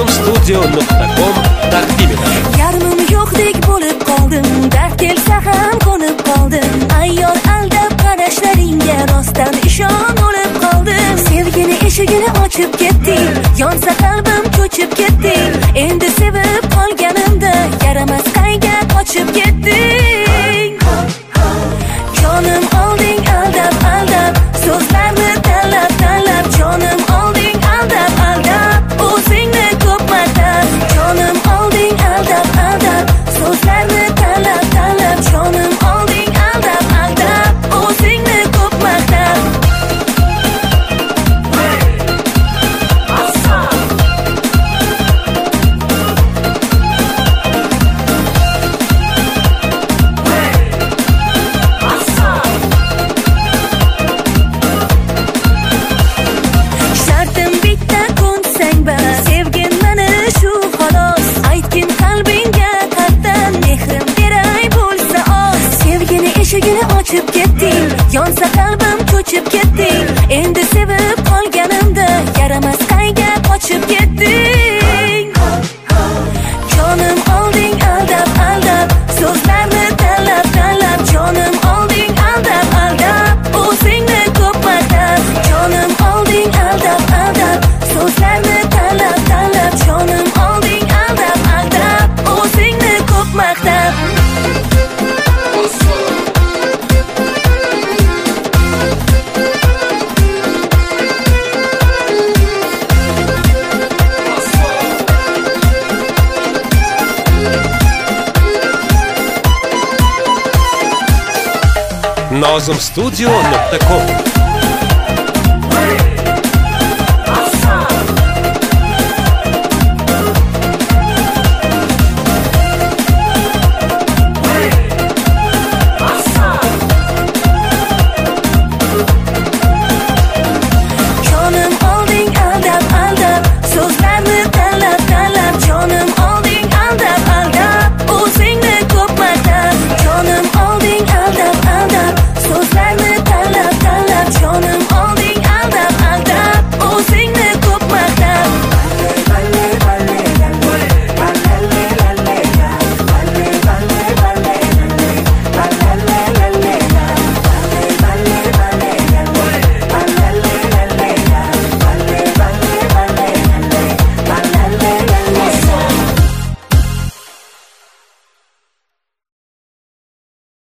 Nozimstudio.com taqdim etadi. Yarmim yo'qdek bo'lib qoldim, dard kelsa ham ko'nib qoldim. Ayyor aldab qarashlaringga rostdan ishon o'lib qoldim. Sevgini eshigini ochib ketding, yonsa qalbim ko'chib ketding. Endi sevib qolganimda yaramas qayga qochib ketding. Jonim olding aldab aldab, so'zlarni tanlab tanlab. Jonim olding aldab aldab, o'zingni ko'p maqtab. Jonim olding aldab aldab, so'zlarni tanlab tanlab. Jonim olding aldab aldab, o'zingni ko'p maqtab. Shartim bitta ko'nsang bas, sevgin mani shu xolos. Aytgin qalbingga qatdan, mehrim beray bo'lsa oz. Sevgini eshigini ochib ketding, yonsa qalbim ko'chib ketding. Endi sevib qolganimda yaramas qayga qochib ketding. Jonim olding aldab aldab, so'zlarni tanlab tanlab. Jonim olding aldab aldab, o'zingni ko'p maqtab. Jonim olding aldab aldab, so'zlarni tanlab tanlab. Jonim olding aldab aldab, o'zingni ko'p maqtab. Nozimstudio.com